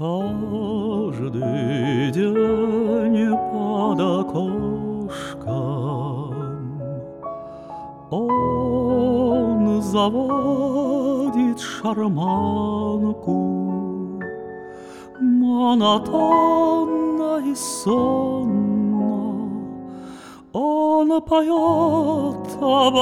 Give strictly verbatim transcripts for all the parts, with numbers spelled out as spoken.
Каждый день под окошком он заводит шарманку, монотонно и сонно он поет об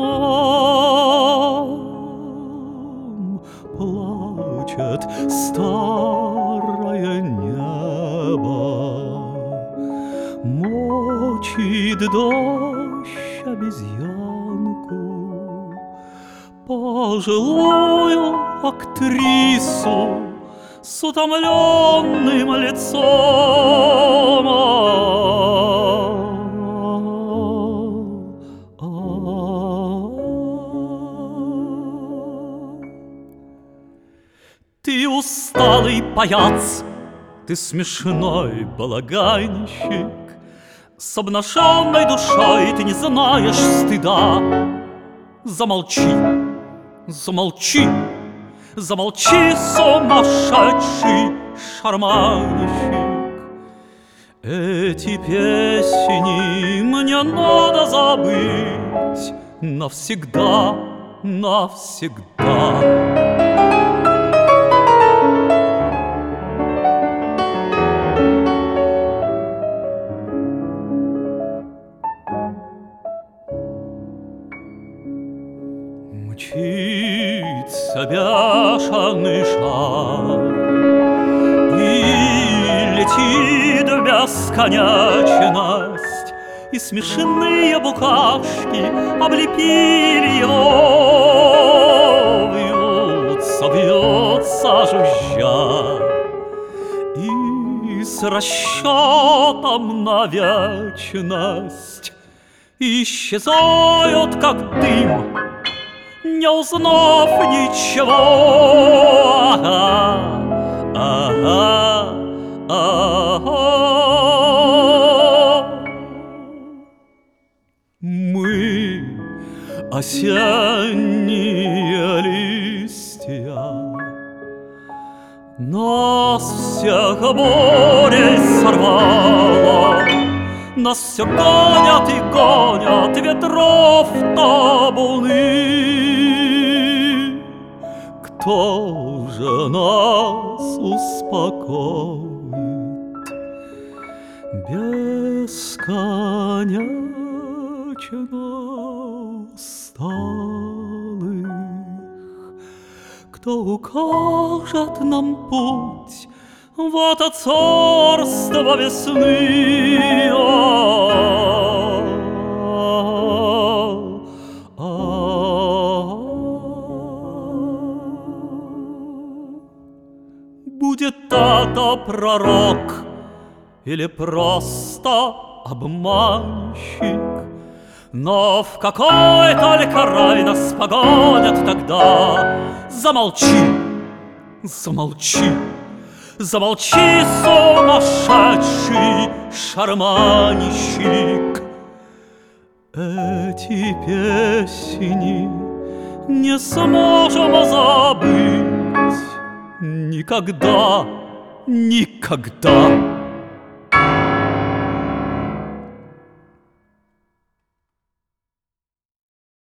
одном. Плачет старое небо, мочит дождь обезьянку, пожилую актрису с утомленным лицом. Ты усталый паяц, ты смешной балаганщик, с обнаженной душой ты не знаешь стыда. Замолчи, замолчи, замолчи, сумасшедший шарманщик. Эти песни мне надо забыть навсегда, навсегда. Мчится бешеный шар и летит в бесконечность, и смешные букашки облепили его. Вьются, вьются, жужжа, и с расчетом на вечность исчезают, как дым, не узнав ничего. Ага, ага, ага. Мы осенние листья, нас всех бурей сорвало, нас все гонят и гонят ветров табуны. Кто же нас успокоит бесконечно усталых? Кто укажет нам путь в это царство весны? Будет это пророк или просто обманщик, но в какой только рай нас погонят тогда. Замолчи, замолчи, замолчи, сумасшедший шарманщик. Эти песни не сможем забыть никогда, никогда.